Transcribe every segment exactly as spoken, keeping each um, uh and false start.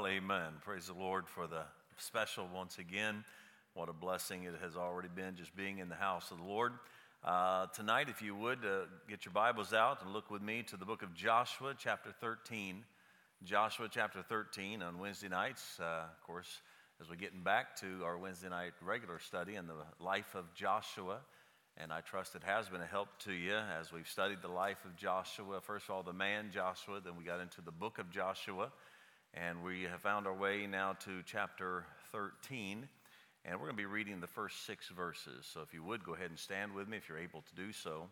Well, amen. Praise the Lord for the special once again. What a blessing it has already been just being in the house of the Lord. Uh, tonight, if you would, uh, get your Bibles out and look with me to the book of Joshua, chapter thirteen. Joshua, chapter thirteen on Wednesday nights. Uh, of course, as we're getting back to our Wednesday night regular study in the life of Joshua. And I trust it has been a help to you as we've studied the life of Joshua. First of all, the man Joshua, then we got into the book of Joshua. And we have found our way now to chapter thirteen. And we're going to be reading the first six verses. So if you would, go ahead and stand with me if you're able to do so.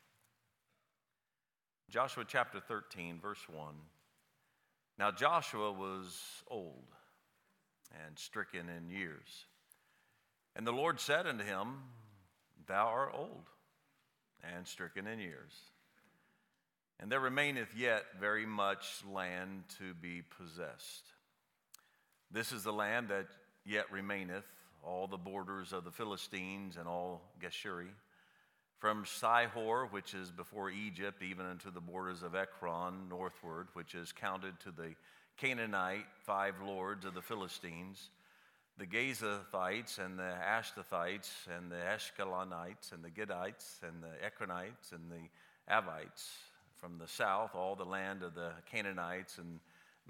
Joshua chapter thirteen, verse one. Now Joshua was old and stricken in years. And the Lord said unto him, Thou art old and stricken in years. And there remaineth yet very much land to be possessed. This is the land that yet remaineth, all the borders of the Philistines and all Geshuri, from Sihor, which is before Egypt, even unto the borders of Ekron northward, which is counted to the Canaanite five lords of the Philistines, the Gazathites and the Ashtathites and the Ashkelonites and the Gittites and the Ekronites and the Avites. From the south, all the land of the Canaanites and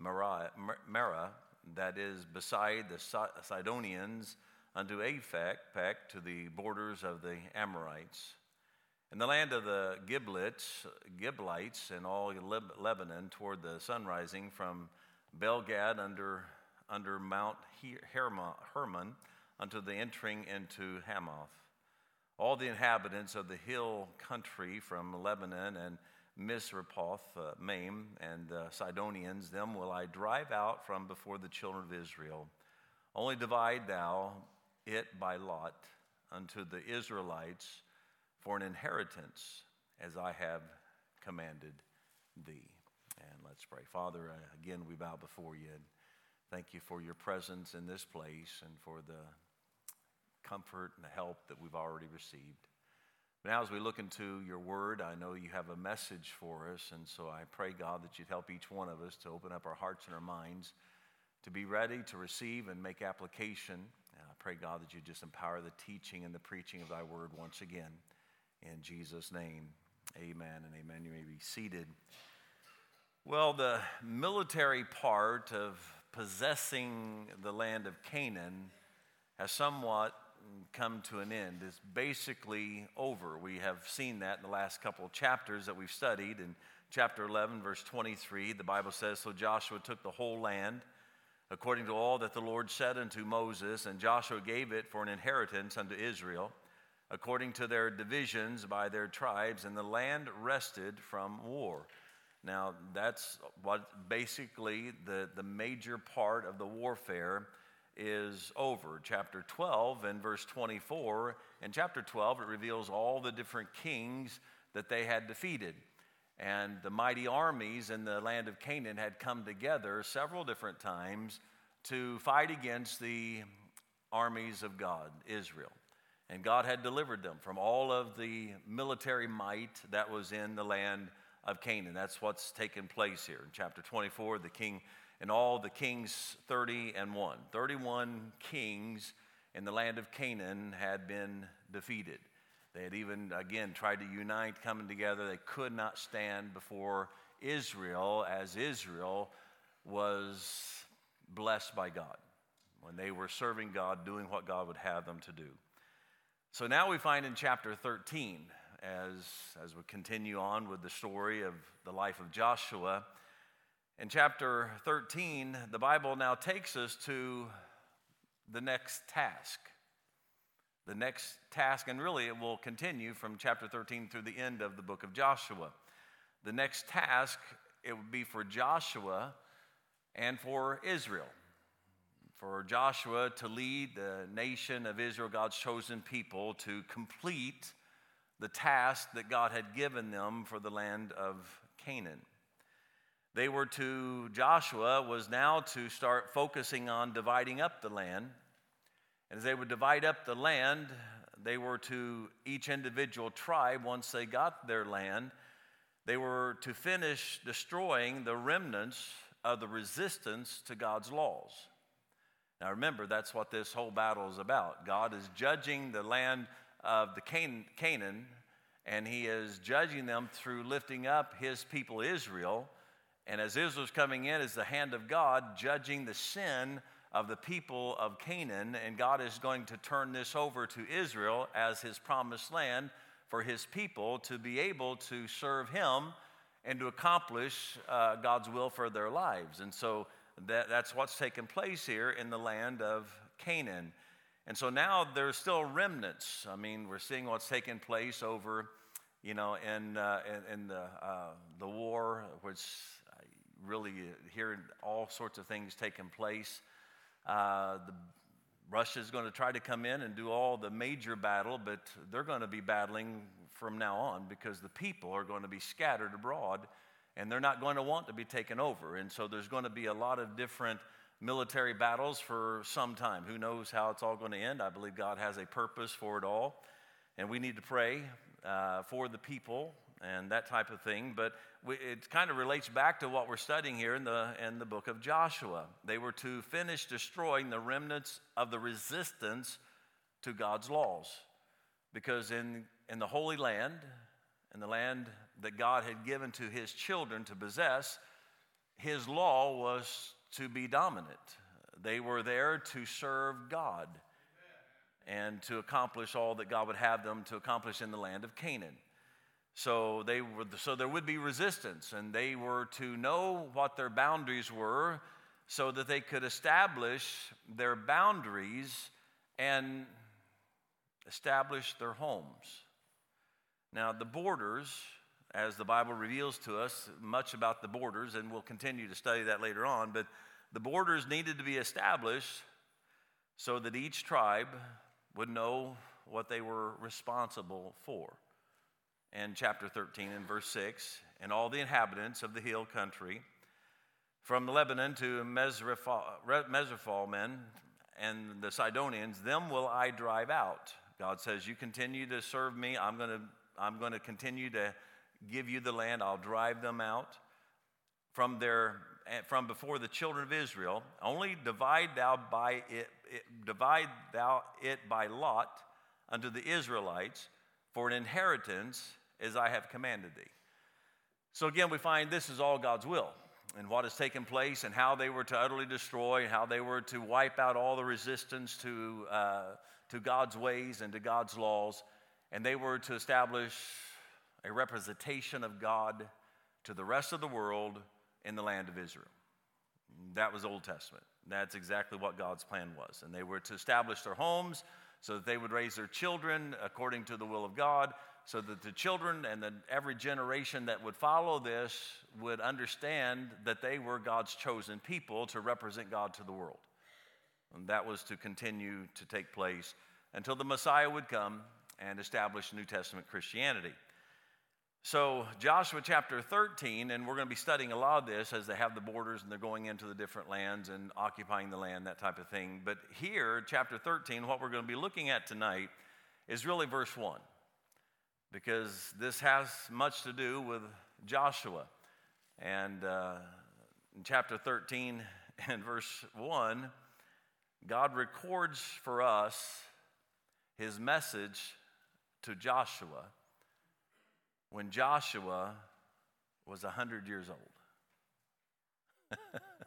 Merah, that is beside the Sidonians, unto Aphek, to the borders of the Amorites. And the land of the Giblites, Giblites and all Lebanon toward the sunrising, from Belgad under, under Mount Hermon unto the entering into Hamath. All the inhabitants of the hill country from Lebanon and Misrephoth, uh, Maim, and the Sidonians, them will I drive out from before the children of Israel. Only divide thou it by lot unto the Israelites for an inheritance, as I have commanded thee. And let's pray. Father, uh, again, we bow before you. And thank you for your presence in this place and for the comfort and the help that we've already received. Now, as we look into your word, I know you have a message for us, and so I pray, God, that you'd help each one of us to open up our hearts and our minds to be ready to receive and make application. And I pray, God, that you just empower the teaching and the preaching of thy word once again. In Jesus' name, amen and amen. You may be seated. Well, the military part of possessing the land of Canaan has somewhat come to an end. It's basically over. We have seen that in the last couple of chapters that we've studied. In chapter eleven, verse twenty-three, the Bible says, So Joshua took the whole land, according to all that the Lord said unto Moses, and Joshua gave it for an inheritance unto Israel, according to their divisions by their tribes, and the land rested from war. Now, that's what basically the, the major part of the warfare is over. Chapter twelve and verse twenty-four. In chapter twelve, it reveals all the different kings that they had defeated. And the mighty armies in the land of Canaan had come together several different times to fight against the armies of God, Israel. And God had delivered them from all of the military might that was in the land of Canaan. That's what's taken place here. In chapter twenty-four, the king and all the kings, thirty and one. thirty-one kings in the land of Canaan had been defeated. They had even, again, tried to unite, coming together. They could not stand before Israel, as Israel was blessed by God when they were serving God, doing what God would have them to do. So now we find in chapter thirteen, as, as we continue on with the story of the life of Joshua, in chapter thirteen, the Bible now takes us to the next task. The next task, and really it will continue from chapter thirteen through the end of the book of Joshua. The next task, it would be for Joshua and for Israel. For Joshua to lead the nation of Israel, God's chosen people, to complete the task that God had given them for the land of Canaan. They were to, Joshua was now to start focusing on dividing up the land. And as they would divide up the land, they were to each individual tribe, once they got their land, they were to finish destroying the remnants of the resistance to God's laws. Now remember, that's what this whole battle is about. God is judging the land of the Can- Canaan, and he is judging them through lifting up his people Israel. And as Israel's coming in, is the hand of God judging the sin of the people of Canaan, and God is going to turn this over to Israel as his promised land for his people to be able to serve him and to accomplish uh, God's will for their lives. And so that, that's what's taken place here in the land of Canaan. And so now there's still remnants. I mean, we're seeing what's taking place over, you know, in, uh, in, in the, uh, the war, which I really hear all sorts of things taking place. Uh, the Russia's going to try to come in and do all the major battle, but they're going to be battling from now on because the people are going to be scattered abroad and they're not going to want to be taken over. And so there's going to be a lot of different military battles for some time. Who knows how it's all going to end? I believe God has a purpose for it all. And we need to pray uh, for the people and that type of thing. But we, it kind of relates back to what we're studying here in the, in the book of Joshua. They were to finish destroying the remnants of the resistance to God's laws. Because in, in the Holy Land, in the land that God had given to his children to possess, his law was to be dominant. They were there to serve God and to accomplish all that God would have them to accomplish in the land of Canaan. So they were, so there would be resistance, and they were to know what their boundaries were so that they could establish their boundaries and establish their homes. Now, the borders, as the Bible reveals to us much about the borders, and we'll continue to study that later on, but the borders needed to be established so that each tribe would know what they were responsible for. And chapter thirteen and verse six, and all the inhabitants of the hill country, from Lebanon to Mesrephoth men and the Sidonians, them will I drive out. God says, you continue to serve me, I'm going to I'm going to continue to give you the land. I'll drive them out from their from before the children of Israel. Only divide thou by it, it divide thou it by lot unto the Israelites for an inheritance as I have commanded thee. So again, we find this is all God's will and what has taken place and how they were to utterly destroy and how they were to wipe out all the resistance to uh, to God's ways and to God's laws. And they were to establish a representation of God to the rest of the world in the land of Israel. That was Old Testament. That's exactly what God's plan was. And they were to establish their homes so that they would raise their children according to the will of God, so that the children and then every generation that would follow this would understand that they were God's chosen people to represent God to the world. And that was to continue to take place until the Messiah would come and establish New Testament Christianity. So Joshua chapter thirteen, and we're going to be studying a lot of this as they have the borders and they're going into the different lands and occupying the land, that type of thing. But here, chapter thirteen, what we're going to be looking at tonight is really verse one, because this has much to do with Joshua. And uh, in chapter thirteen and verse one, God records for us his message to Joshua when Joshua was one hundred years old.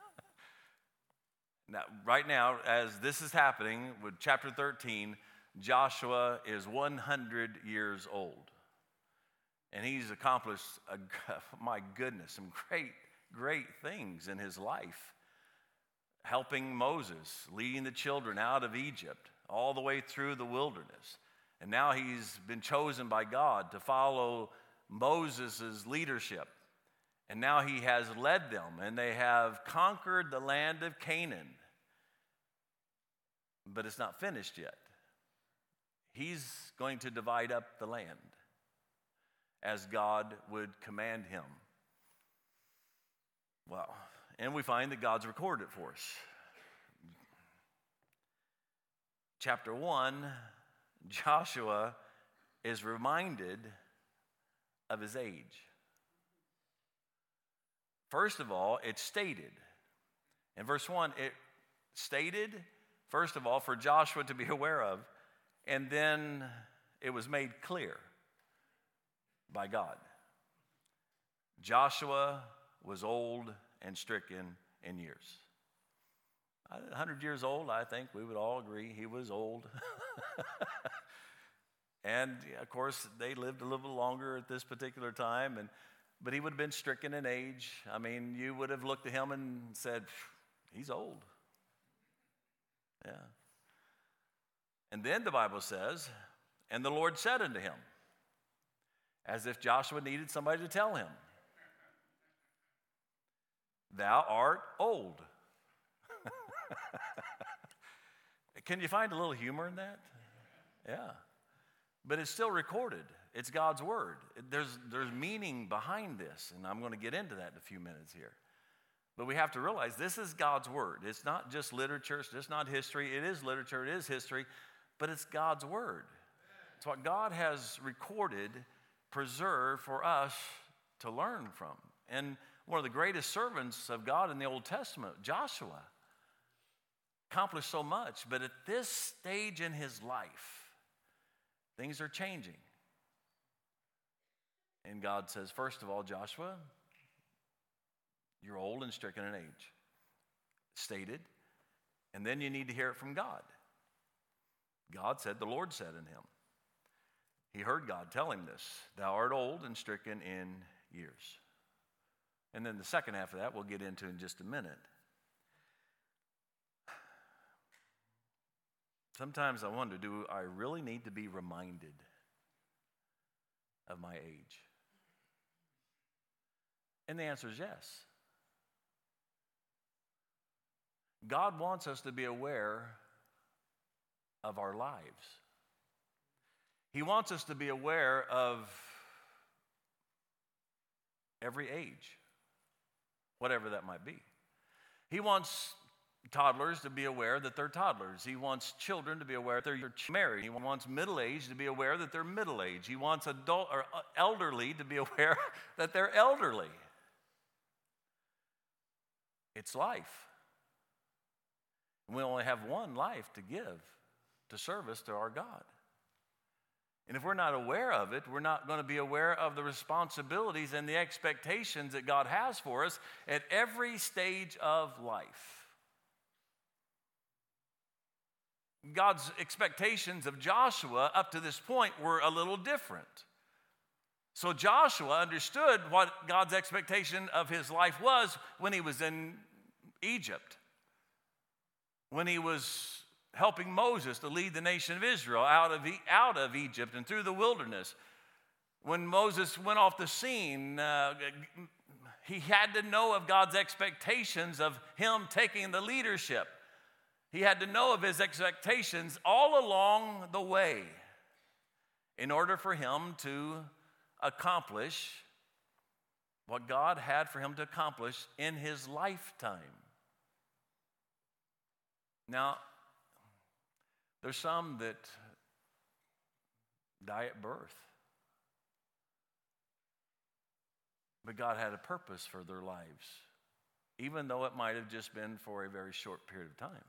Now, right now, as this is happening with chapter thirteen, Joshua is one hundred years old. And he's accomplished, a, my goodness, some great, great things in his life. Helping Moses, leading the children out of Egypt, all the way through the wilderness. And now he's been chosen by God to follow Moses' leadership. And now he has led them, and they have conquered the land of Canaan. But it's not finished yet. He's going to divide up the land as God would command him. Well, and we find that God's recorded it for us. Chapter one, Joshua is reminded of his age. First of all, it's stated In verse one, it stated, first of all, for Joshua to be aware of, and then it was made clear by God. Joshua was old and stricken in years. one hundred years old, I think we would all agree he was old. And, of course, they lived a little longer at this particular time, and but he would have been stricken in age. I mean, you would have looked at him and said, he's old. Yeah. And then the Bible says, and the Lord said unto him, as if Joshua needed somebody to tell him, thou art old. Can you find a little humor in that? Yeah. But it's still recorded. It's God's word. There's, there's meaning behind this, and I'm going to get into that in a few minutes here. But we have to realize this is God's word. It's not just literature. It's just not history. It is literature. It is history. But it's God's word. It's what God has recorded, preserved for us to learn from. And one of the greatest servants of God in the Old Testament, Joshua, accomplished so much. But at this stage in his life, things are changing. And God says, first of all, Joshua, you're old and stricken in age. Stated. And then you need to hear it from God. God said, the Lord said in him. He heard God tell him this. Thou art old and stricken in years. And then the second half of that we'll get into in just a minute. Sometimes I wonder, do I really need to be reminded of my age? And the answer is yes. God wants us to be aware of our lives. He wants us to be aware of every age, whatever that might be. He wants toddlers to be aware that they're toddlers. He wants children to be aware that they're married. He wants middle-aged to be aware that they're middle-aged. He wants adult or elderly to be aware that they're elderly. It's life. We only have one life to give to service to our God. And if we're not aware of it, we're not going to be aware of the responsibilities and the expectations that God has for us at every stage of life. God's expectations of Joshua up to this point were a little different. So Joshua understood what God's expectation of his life was when he was in Egypt, when he was helping Moses to lead the nation of Israel out of, out of Egypt and through the wilderness. When Moses went off the scene, uh, he had to know of God's expectations of him taking the leadership. He had to know of his expectations all along the way in order for him to accomplish what God had for him to accomplish in his lifetime. Now, there's some that die at birth. But God had a purpose for their lives, even though it might have just been for a very short period of time.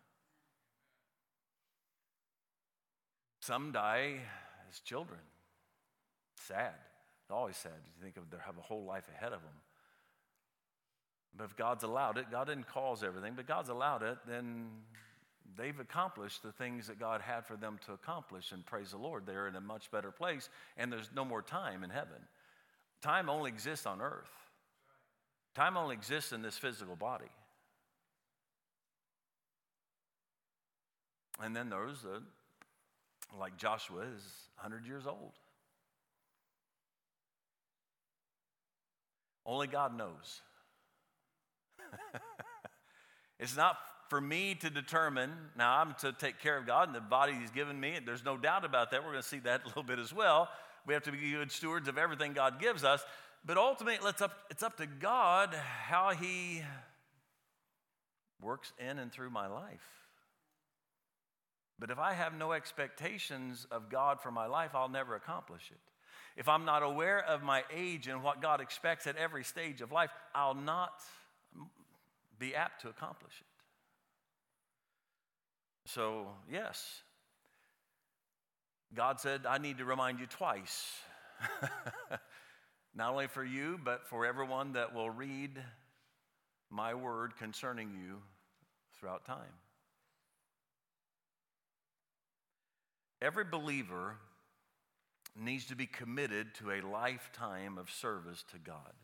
Some die as children. Sad. It's always sad. You think of they have a whole life ahead of them. But if God's allowed it, God didn't cause everything, but God's allowed it, then they've accomplished the things that God had for them to accomplish, and praise the Lord, they're in a much better place, and there's no more time in heaven. Time only exists on earth. Time only exists in this physical body. And then there's, a, like Joshua is one hundred years old. Only God knows. It's not for me to determine. Now, I'm to take care of God and the body He's given me, and there's no doubt about that. We're going to see that a little bit as well. We have to be good stewards of everything God gives us. But ultimately, it's up, it's up to God how He works in and through my life. But if I have no expectations of God for my life, I'll never accomplish it. If I'm not aware of my age and what God expects at every stage of life, I'll not be apt to accomplish it. So, yes, God said, I need to remind you twice. Not only for you, but for everyone that will read my word concerning you throughout time. Every believer needs to be committed to a lifetime of service to God.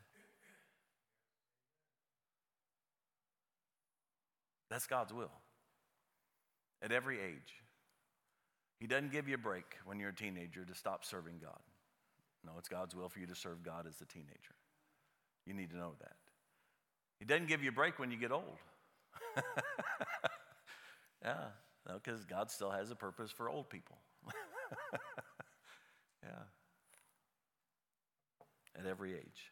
That's God's will at every age. He doesn't give you a break when you're a teenager to stop serving God. No, it's God's will for you to serve God as a teenager. You need to know that. He doesn't give you a break when you get old. Yeah, no, because God still has a purpose for old people. Yeah. At every age.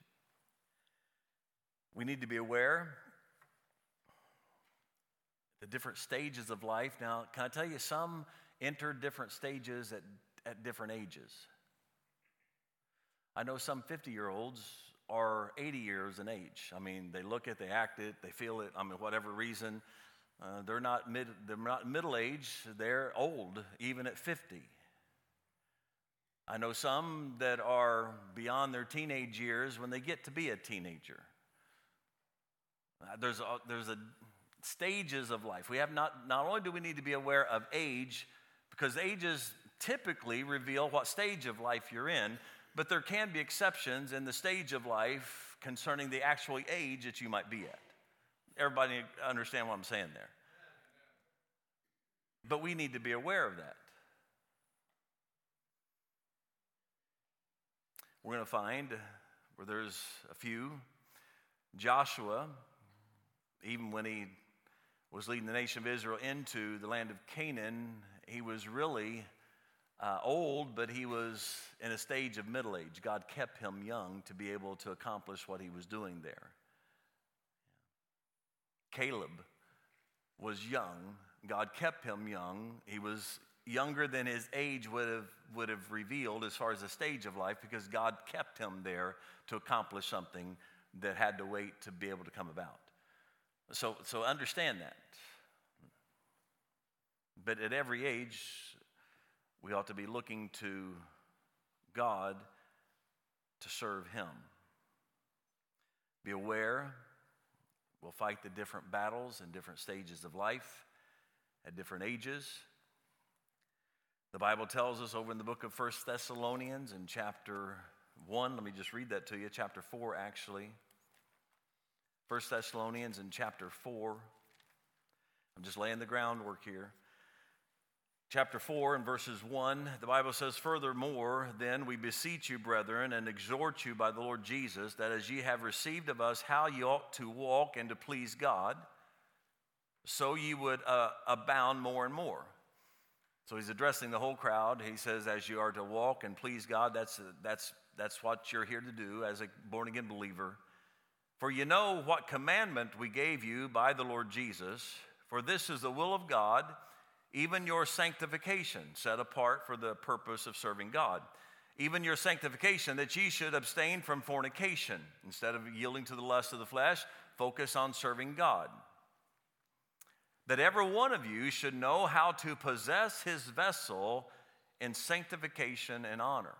We need to be aware the different stages of life. Now, can I tell you, some enter different stages at, at different ages. I know some fifty-year-olds are eighty years in age. I mean, they look it, they act it, they feel it. I mean, whatever reason, uh, they're not mid, they're not middle age. They're old, even at fifty. I know some that are beyond their teenage years when they get to be a teenager. Uh, there's a, there's a stages of life. We have not not only do we need to be aware of age, because ages typically reveal what stage of life you're in. But there can be exceptions in the stage of life concerning the actual age that you might be at. Everybody understand what I'm saying there? But we need to be aware of that. We're going to find where there's a few. Joshua, even when he was leading the nation of Israel into the land of Canaan, he was really Uh, old, but he was in a stage of middle age. God kept him young to be able to accomplish what he was doing there. Caleb was young. God kept him young. He was younger than his age would have, would have revealed as far as the stage of life, because God kept him there to accomplish something that had to wait to be able to come about. So, so understand that. But at every age, we ought to be looking to God to serve him. Be aware, we'll fight the different battles in different stages of life, at different ages. The Bible tells us over in the book of First Thessalonians in chapter one, let me just read that to you, chapter four actually. First Thessalonians in chapter four. I'm just laying the groundwork here. Chapter four and verses one, the Bible says, "Furthermore, then we beseech you, brethren, and exhort you by the Lord Jesus, that as ye have received of us how ye ought to walk and to please God, so ye would uh, abound more and more." So he's addressing the whole crowd. He says, as you are to walk and please God, that's, that's, that's what you're here to do as a born-again believer. "For you know what commandment we gave you by the Lord Jesus, for this is the will of God, even your sanctification, set apart for the purpose of serving God. Even your sanctification, that ye should abstain from fornication." Instead of yielding to the lust of the flesh, focus on serving God. "That every one of you should know how to possess his vessel in sanctification and honor."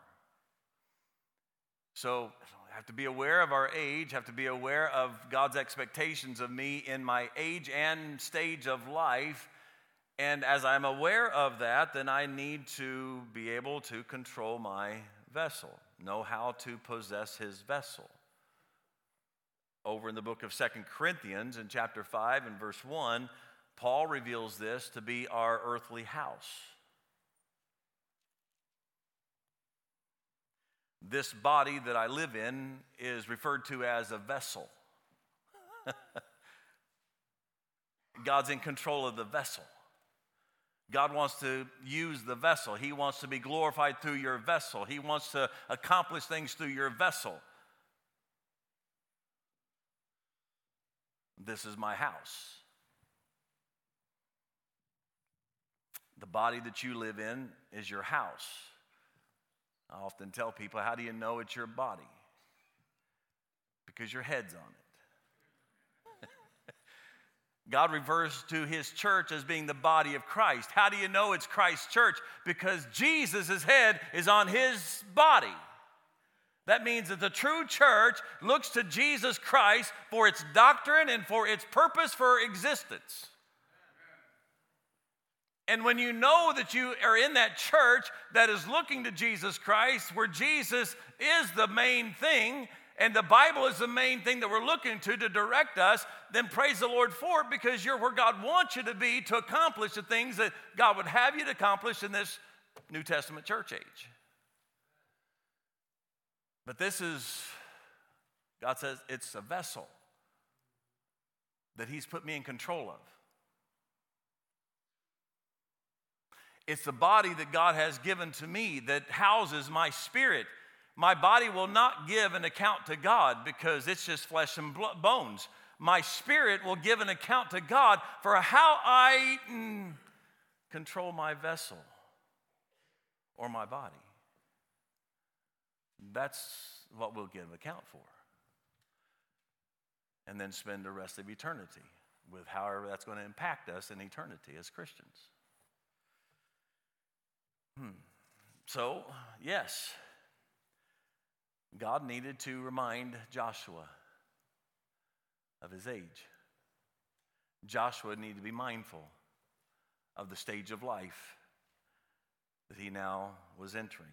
So I have to be aware of our age, have to be aware of God's expectations of me in my age and stage of life. And as I'm aware of that, then I need to be able to control my vessel, know how to possess his vessel. Over in the book of Second Corinthians in chapter five and verse one, Paul reveals this to be our earthly house. This body that I live in is referred to as a vessel. God's in control of the vessel. God wants to use the vessel. He wants to be glorified through your vessel. He wants to accomplish things through your vessel. This is my house. The body that you live in is your house. I often tell people, how do you know it's your body? Because your head's on it. God refers to his church as being the body of Christ. How do you know it's Christ's church? Because Jesus' head is on his body. That means that the true church looks to Jesus Christ for its doctrine and for its purpose for existence. And when you know that you are in that church that is looking to Jesus Christ, where Jesus is the main thing, and the Bible is the main thing that we're looking to to direct us, then praise the Lord for it, because you're where God wants you to be to accomplish the things that God would have you to accomplish in this New Testament church age. But this is, God says, it's a vessel that he's put me in control of. It's the body that God has given to me that houses my spirit. My body will not give an account to God because it's just flesh and bones. My spirit will give an account to God for how I mm, control my vessel or my body. That's what we'll give account for. And then spend the rest of eternity with however that's going to impact us in eternity as Christians. Hmm. So, yes, God needed to remind Joshua of his age. Joshua needed to be mindful of the stage of life that he now was entering.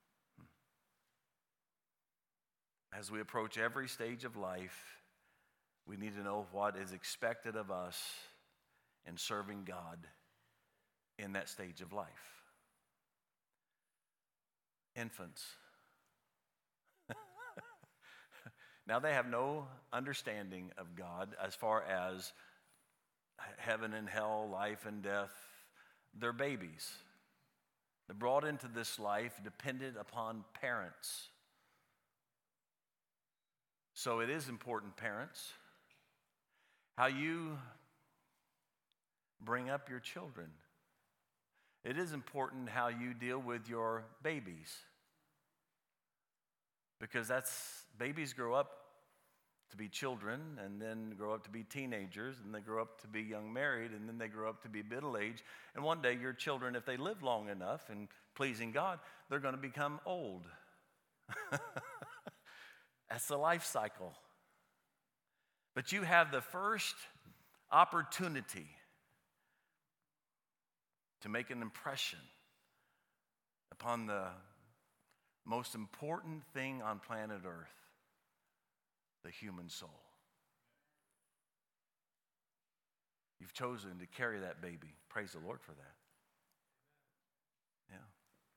As we approach every stage of life, we need to know what is expected of us in serving God in that stage of life. Infants. Now they have no understanding of God as far as heaven and hell, life and death. They're babies. They're brought into this life dependent upon parents. So it is important, parents, how you bring up your children. It is important how you deal with your babies. Because that's, babies grow up to be children, and then grow up to be teenagers, and they grow up to be young married, and then they grow up to be middle age. And one day your children, if they live long enough and pleasing God, they're going to become old. That's the life cycle. But you have the first opportunity to make an impression upon the most important thing on planet Earth, the human soul. You've chosen to carry that baby. Praise the Lord for that. Yeah.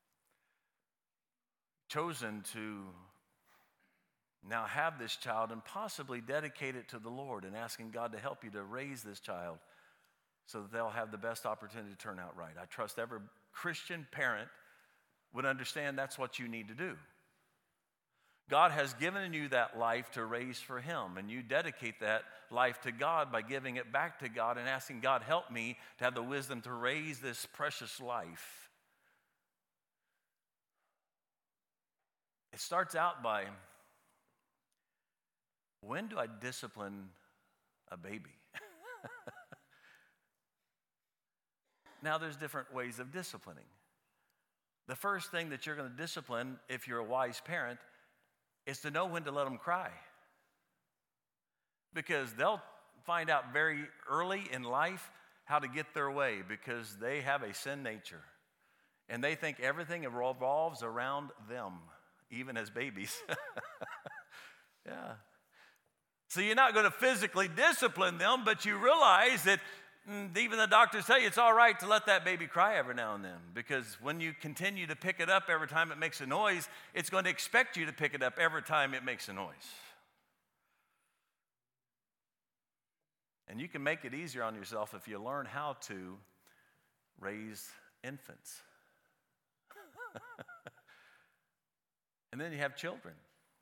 Chosen to now have this child and possibly dedicate it to the Lord and asking God to help you to raise this child so that they'll have the best opportunity to turn out right. I trust every Christian parent would understand that's what you need to do. God has given you that life to raise for him, and you dedicate that life to God by giving it back to God and asking God, help me to have the wisdom to raise this precious life. It starts out by, when do I discipline a baby? Now, there's different ways of disciplining. The first thing that you're going to discipline, if you're a wise parent, is to know when to let them cry. Because they'll find out very early in life how to get their way, because they have a sin nature. And they think everything revolves around them, even as babies. Yeah. So you're not going to physically discipline them, but you realize that mm, even the doctors tell you it's all right to let that baby cry every now and then, because when you continue to pick it up every time it makes a noise, it's going to expect you to pick it up every time it makes a noise. And you can make it easier on yourself if you learn how to raise infants. And then you have children.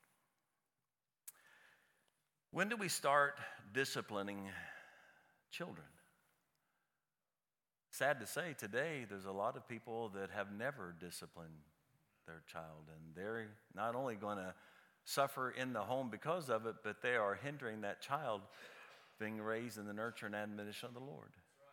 When do we start disciplining children? Sad to say, today there's a lot of people that have never disciplined their child, and they're not only going to suffer in the home because of it, but they are hindering that child being raised in the nurture and admonition of the Lord.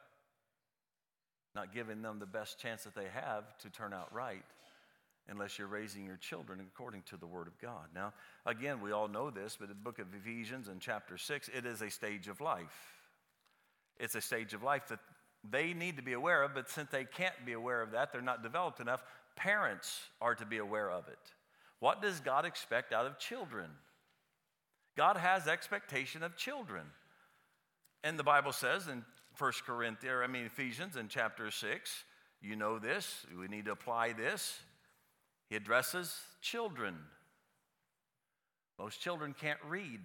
Not giving them the best chance that they have to turn out right unless you're raising your children according to the Word of God. Now, again, we all know this, but in the book of Ephesians in chapter six, it is a stage of life. It's a stage of life that they need to be aware of, but since they can't be aware of that, they're not developed enough, parents are to be aware of it. What does God expect out of children? God has expectation of children. And the Bible says in First Corinthians, I mean Ephesians in chapter six, you know this, we need to apply this. He addresses children. Most children can't read.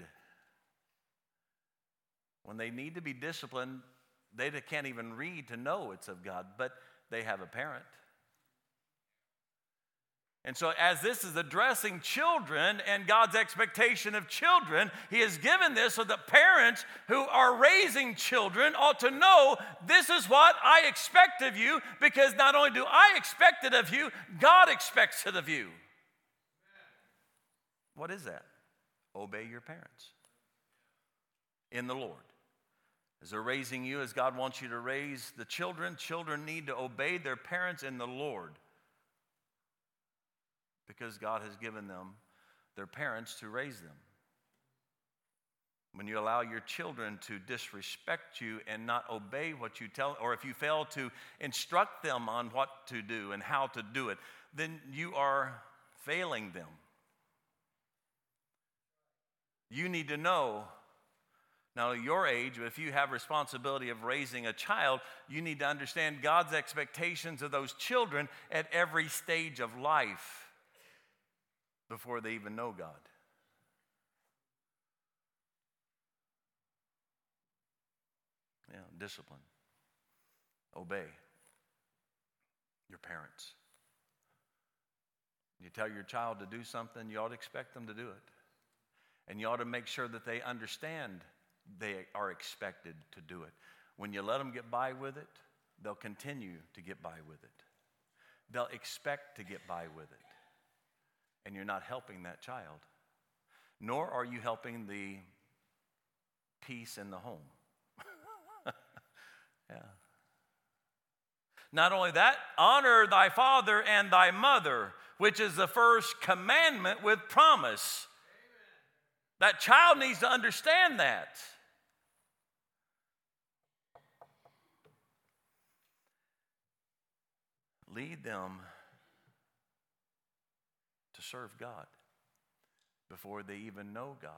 When they need to be disciplined, they can't even read to know it's of God, but they have a parent. And so as this is addressing children and God's expectation of children, He has given this so that parents who are raising children ought to know this is what I expect of you, because not only do I expect it of you, God expects it of you. What is that? Obey your parents in the Lord. As they're raising you, as God wants you to raise the children, children need to obey their parents in the Lord, because God has given them their parents to raise them. When you allow your children to disrespect you and not obey what you tell, or if you fail to instruct them on what to do and how to do it, then you are failing them. You need to know, now at your age, if you have responsibility of raising a child, you need to understand God's expectations of those children at every stage of life, before they even know God. Yeah, discipline. Obey your parents. You tell your child to do something, you ought to expect them to do it. And you ought to make sure that they understand they are expected to do it. When you let them get by with it, they'll continue to get by with it. They'll expect to get by with it. And you're not helping that child, nor are you helping the peace in the home. Yeah. Not only that, honor thy father and thy mother, which is the first commandment with promise. Amen. That child needs to understand that. Lead them to serve God before they even know God.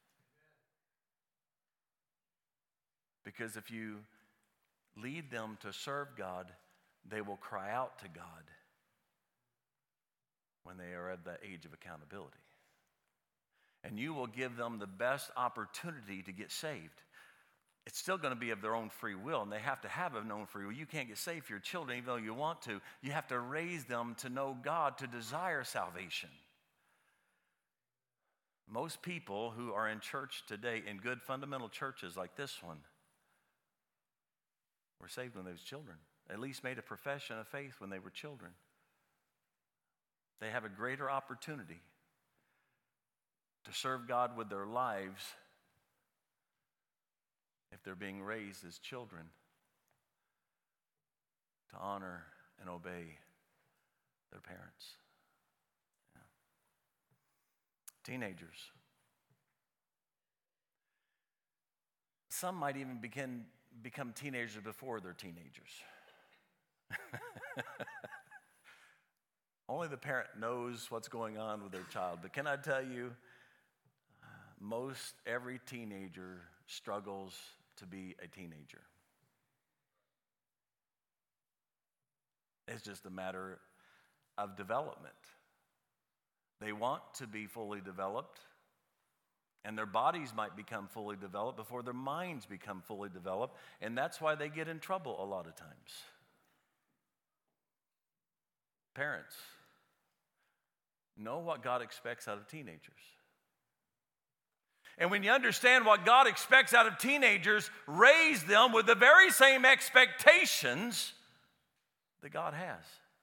Because if you lead them to serve God, they will cry out to God when they are at that age of accountability. And you will give them the best opportunity to get saved. It's still going to be of their own free will, and they have to have an own free will. You can't get saved for your children even though you want to. You have to raise them to know God, to desire salvation. Most people who are in church today, in good fundamental churches like this one, were saved when they were children. At least made a profession of faith when they were children. They have a greater opportunity to serve God with their lives if they're being raised as children to honor and obey their parents. Yeah. Teenagers. Some might even begin become teenagers before they're teenagers. Only the parent knows what's going on with their child. But can I tell you, most every teenager struggles to be a teenager. It's just a matter of development. They want to be fully developed, and their bodies might become fully developed before their minds become fully developed, and that's why they get in trouble a lot of times. Parents, know what God expects out of teenagers. And when you understand what God expects out of teenagers, raise them with the very same expectations that God has.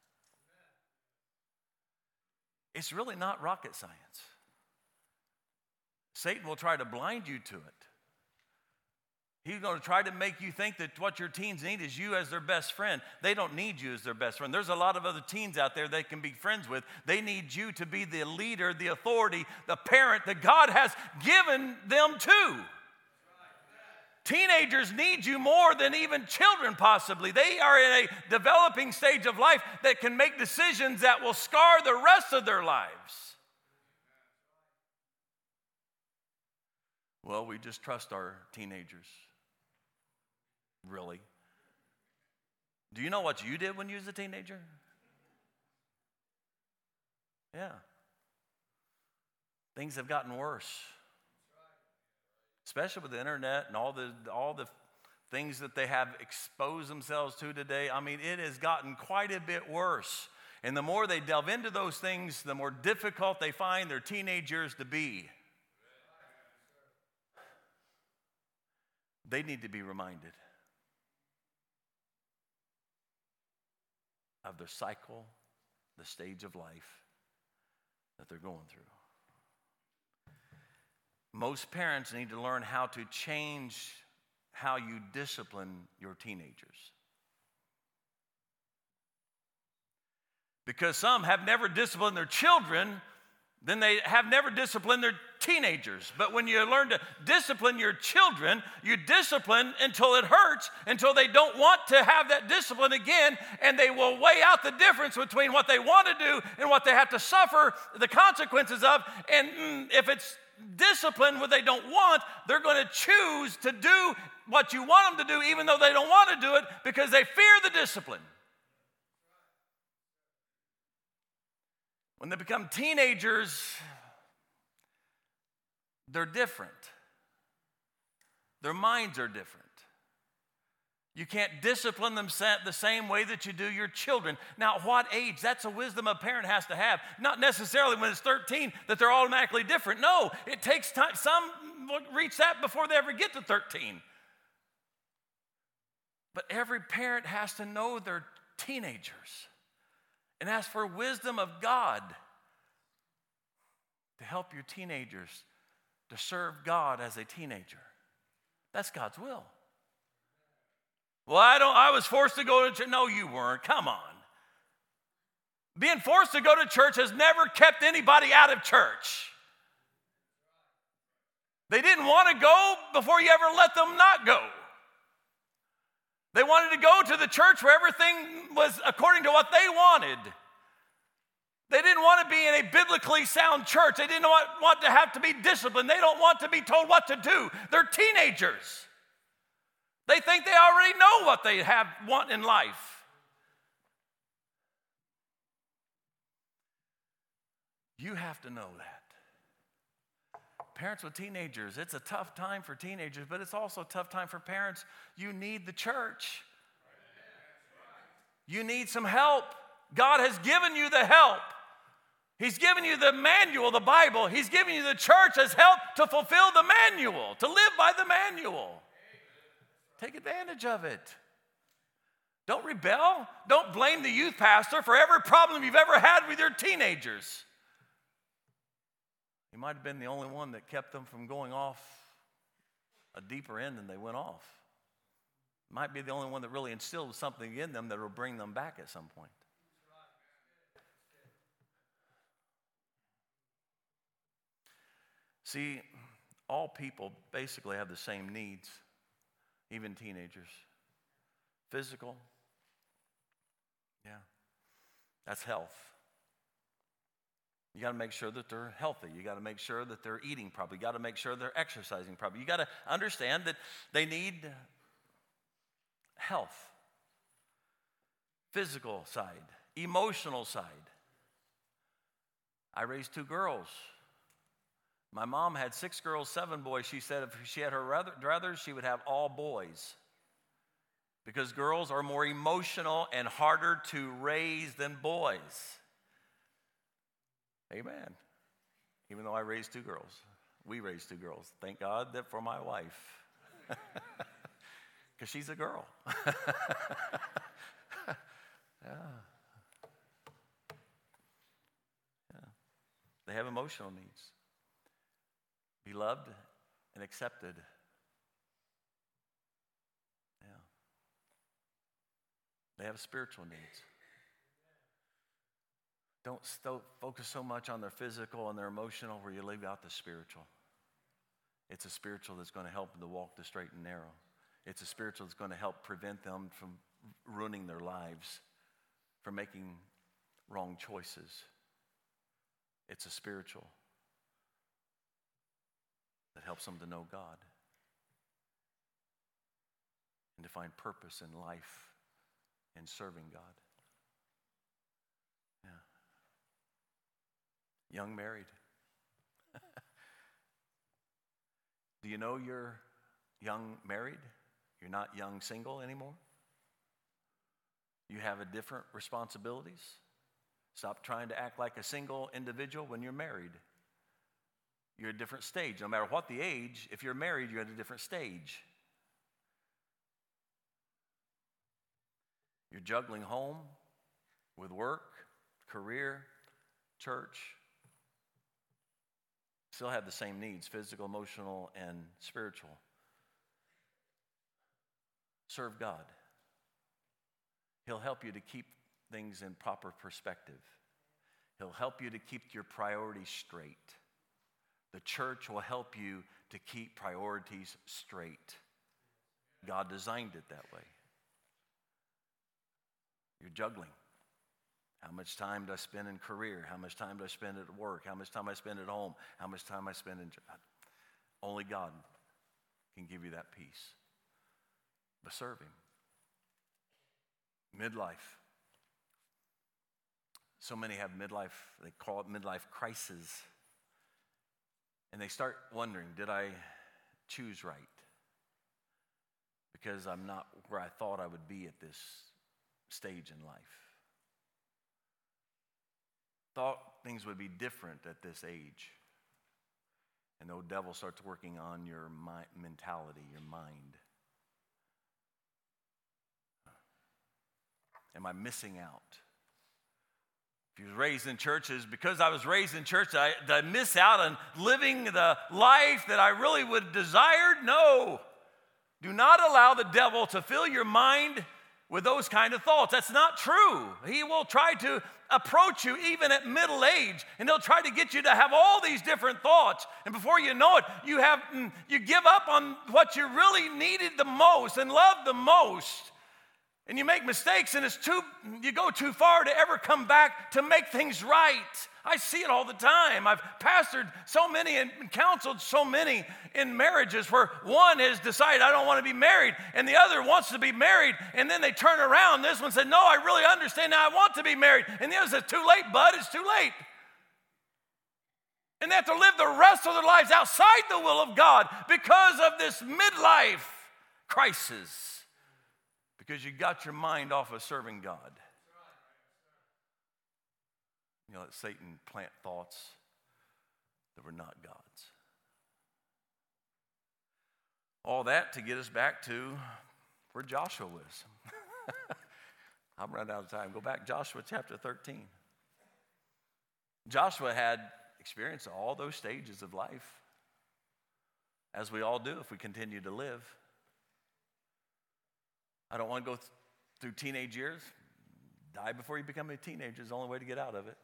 It's really not rocket science. Satan will try to blind you to it. He's going to try to make you think that what your teens need is you as their best friend. They don't need you as their best friend. There's a lot of other teens out there they can be friends with. They need you to be the leader, the authority, the parent that God has given them to. Teenagers need you more than even children possibly. They are in a developing stage of life that can make decisions that will scar the rest of their lives. Well, we just trust our teenagers. Really? Do you know what you did when you was a teenager? Yeah. Things have gotten worse. Especially with the internet and all the all the things that they have exposed themselves to today. I mean, it has gotten quite a bit worse. And the more they delve into those things, the more difficult they find their teenagers to be. They need to be reminded of the cycle, the stage of life that they're going through. Most parents need to learn how to change how you discipline your teenagers. Because some have never disciplined their children, then they have never disciplined their teenagers. But when you learn to discipline your children, you discipline until it hurts, until they don't want to have that discipline again, and they will weigh out the difference between what they want to do and what they have to suffer the consequences of. And mm, if it's discipline what they don't want, they're going to choose to do what you want them to do, even though they don't want to do it, because they fear the discipline. When they become teenagers, they're different. Their minds are different. You can't discipline them the same way that you do your children. Now, what age? That's a wisdom a parent has to have. Not necessarily when it's thirteen that they're automatically different. No, it takes time. Some reach that before they ever get to thirteen. But every parent has to know their teenagers and ask for wisdom of God to help your teenagers to serve God as a teenager. That's God's will. Well, I don't. I was forced to go to church. No, you weren't. Come on. Being forced to go to church has never kept anybody out of church. They didn't want to go before you ever let them not go. They wanted to go to the church where everything was according to what they wanted. They didn't want to be in a biblically sound church. They didn't want, want to have to be disciplined. They don't want to be told what to do. They're teenagers. They think they already know what they have want in life. You have to know that. Parents with teenagers, it's a tough time for teenagers, but it's also a tough time for parents. You need the church. You need some help. God has given you the help. He's given you the manual, the Bible. He's given you the church as help to fulfill the manual, to live by the manual. Take advantage of it. Don't rebel. Don't blame the youth pastor for every problem you've ever had with your teenagers. He might have been the only one that kept them from going off a deeper end than they went off. Might be the only one that really instilled something in them that will bring them back at some point. See, all people basically have the same needs, even teenagers. Physical, yeah, that's health. You got to make sure that they're healthy. You got to make sure that they're eating properly. You got to make sure they're exercising properly. You got to understand that they need health, physical side, emotional side. I raised two girls. My mom had six girls, seven boys. She said if she had her druthers, she would have all boys. Because girls are more emotional and harder to raise than boys. Amen. Even though I raised two girls. We raised two girls. Thank God that for my wife. Because she's a girl. yeah. yeah. They have emotional needs. Be loved and accepted. they have spiritual needs. Don't sto- focus so much on their physical and their emotional where you leave out the spiritual. It's a spiritual that's going to help them to walk the straight and narrow. It's a spiritual that's going to help prevent them from ruining their lives, from making wrong choices. It's a spiritual that helps them to know God and to find purpose in life and serving God. Yeah. Young married. Do you know you're young married? You're not young single anymore? You have a different responsibilities. Stop trying to act like a single individual when you're married. You're at a different stage. No matter what the age, if you're married, you're at a different stage. You're juggling home with work, career, church. Still have the same needs, physical, emotional, and spiritual. Serve God. He'll help you to keep things in proper perspective. He'll help you to keep your priorities straight. The church will help you to keep priorities straight. God designed it that way. You're juggling. How much time do I spend in career? How much time do I spend at work? How much time I spend at home? How much time I spend in... Only God can give you that peace. But serve Him. Midlife. So many have midlife, they call it midlife crisis. And they start wondering, did I choose right? Because I'm not where I thought I would be at this stage in life. Thought things would be different at this age. And the devil starts working on your mi- mentality, your mind. Am I missing out? If you was raised in churches, because I was raised in church, did I, did I miss out on living the life that I really would have desired? No. Do not allow the devil to fill your mind with those kind of thoughts. That's not true. He will try to approach you even at middle age, and he'll try to get you to have all these different thoughts. And before you know it, you have you give up on what you really needed the most and loved the most. And you make mistakes, and it's too you go too far to ever come back to make things right. I see it all the time. I've pastored so many and counseled so many in marriages where one has decided, I don't want to be married, and the other wants to be married, and then they turn around. This one said, no, I really understand now, I want to be married. And the other says, too late, bud, it's too late. And they have to live the rest of their lives outside the will of God because of this midlife crisis. Because you got your mind off of serving God. You know, let Satan plant thoughts that were not God's. All that to get us back to where Joshua was. I'm running out of time. Go back, Joshua chapter thirteen. Joshua had experienced all those stages of life, as we all do if we continue to live. I don't want to go th- through teenage years. Die before you become a teenager is the only way to get out of it.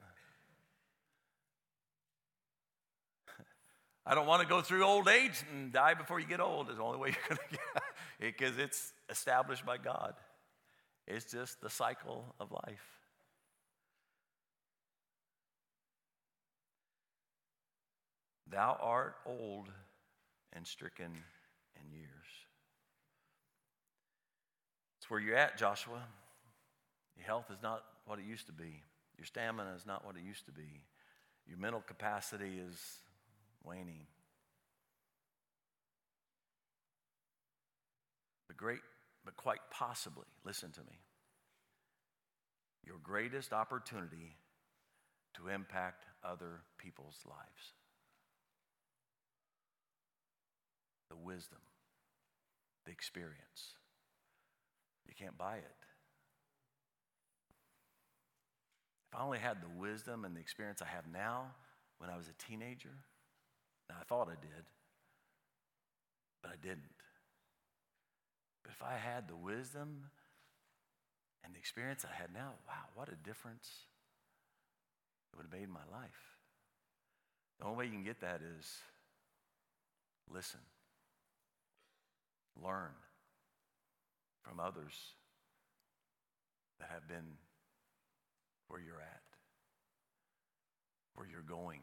I don't want to go through old age and die before you get old is the only way you're going to get out. Because it's established by God. It's just the cycle of life. Thou art old and stricken in years. It's where you're at, Joshua. Your health is not what it used to be. Your stamina is not what it used to be. Your mental capacity is waning. But great, but quite possibly, listen to me, your greatest opportunity to impact other people's lives. The wisdom, the experience. You can't buy it. If I only had the wisdom and the experience I have now when I was a teenager, now I thought I did, but I didn't. But if I had the wisdom And the experience I had now, wow, what a difference it would have made in my life. The only way you can get that is listen, learn from others that have been where you're at, where you're going.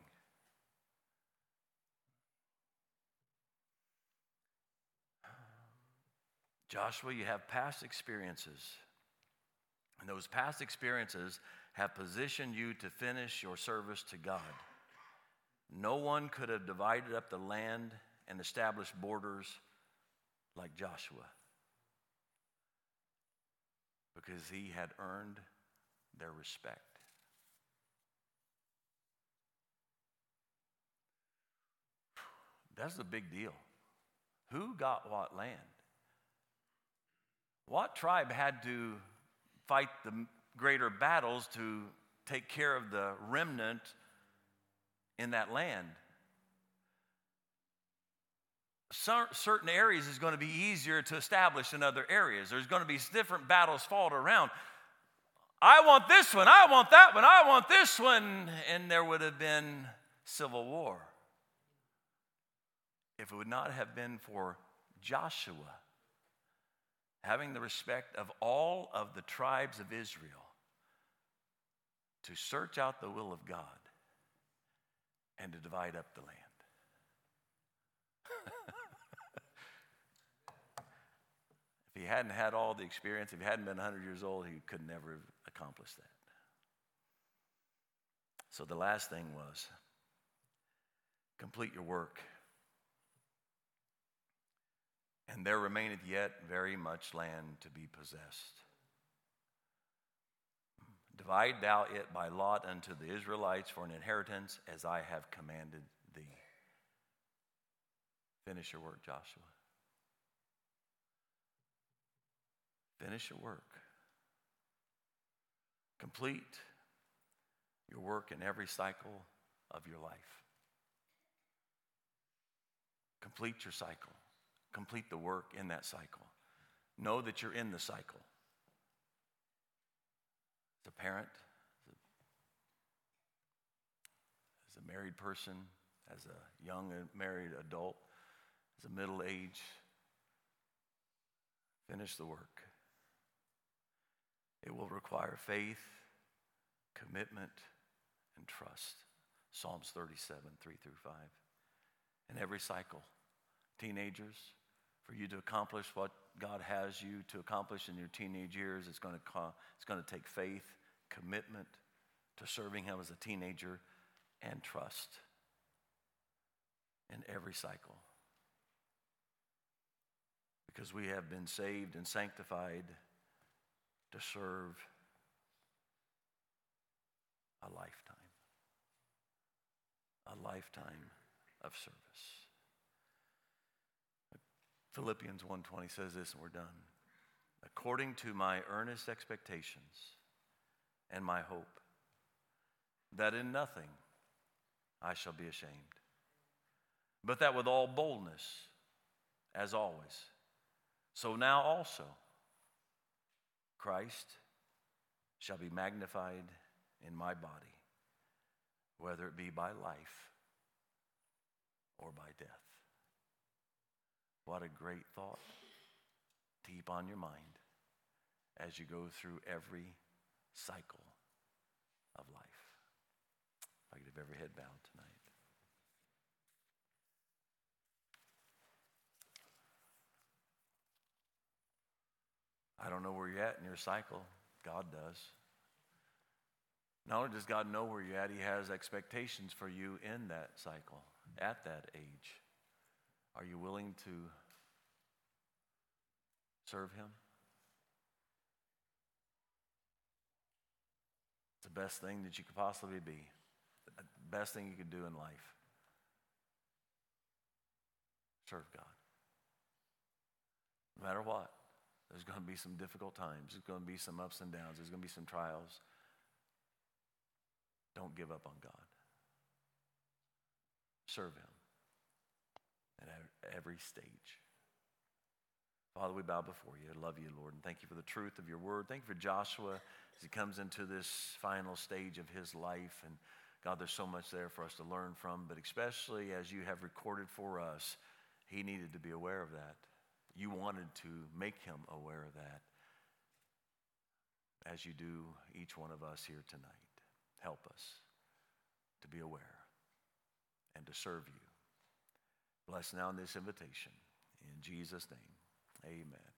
Joshua, you have past experiences, and those past experiences have positioned you to finish your service to God. No one could have divided up the land and established borders like Joshua, because he had earned their respect. That's the big deal. Who got what land? What tribe had to fight the greater battles to take care of the remnant in that land? Certain areas is going to be easier to establish than other areas. There's going to be different battles fought around. I want this one, I want that one, I want this one, and there would have been civil war if it would not have been for Joshua having the respect of all of the tribes of Israel to search out the will of God and to divide up the land. If he hadn't had all the experience, if he hadn't been one hundred years old, he could never have accomplished that. So the last thing was, complete your work. And there remaineth yet very much land to be possessed. Divide thou it by lot unto the Israelites for an inheritance, as I have commanded thee. Finish your work, Joshua. Finish your work. Complete your work in every cycle of your life. Complete your cycle. Complete the work in that cycle. Know that you're in the cycle. As a parent, as a married person, as a young and married adult, as a middle age, finish the work. It will require faith, commitment, and trust. Psalms thirty-seven, three through five. In every cycle, teenagers, for you to accomplish what God has you to accomplish in your teenage years, it's going to co- it's going to take faith, commitment to serving Him as a teenager, and trust in every cycle. Because we have been saved and sanctified to serve a lifetime. A lifetime of service. Philippians one twenty says this, and we're done. According to my earnest expectations and my hope, that in nothing I shall be ashamed, but that with all boldness, as always, so now also Christ shall be magnified in my body, whether it be by life or by death. What a great thought to keep on your mind as you go through every cycle of life. If I could have every head bowed tonight. I don't know where you're at in your cycle. God does. Not only does God know where you're at, He has expectations for you in that cycle, at that age. Are you willing to serve Him? It's the best thing that you could possibly be. The best thing you could do in life. Serve God. No matter what. There's going to be some difficult times. There's going to be some ups and downs. There's going to be some trials. Don't give up on God. Serve Him at every stage. Father, we bow before you. I love you, Lord, and thank you for the truth of your word. Thank you for Joshua as he comes into this final stage of his life. And God, there's so much there for us to learn from, but especially as you have recorded for us, he needed to be aware of that. You wanted to make him aware of that, as you do each one of us here tonight. Help us to be aware and to serve you. Bless now in this invitation. In Jesus' name, amen.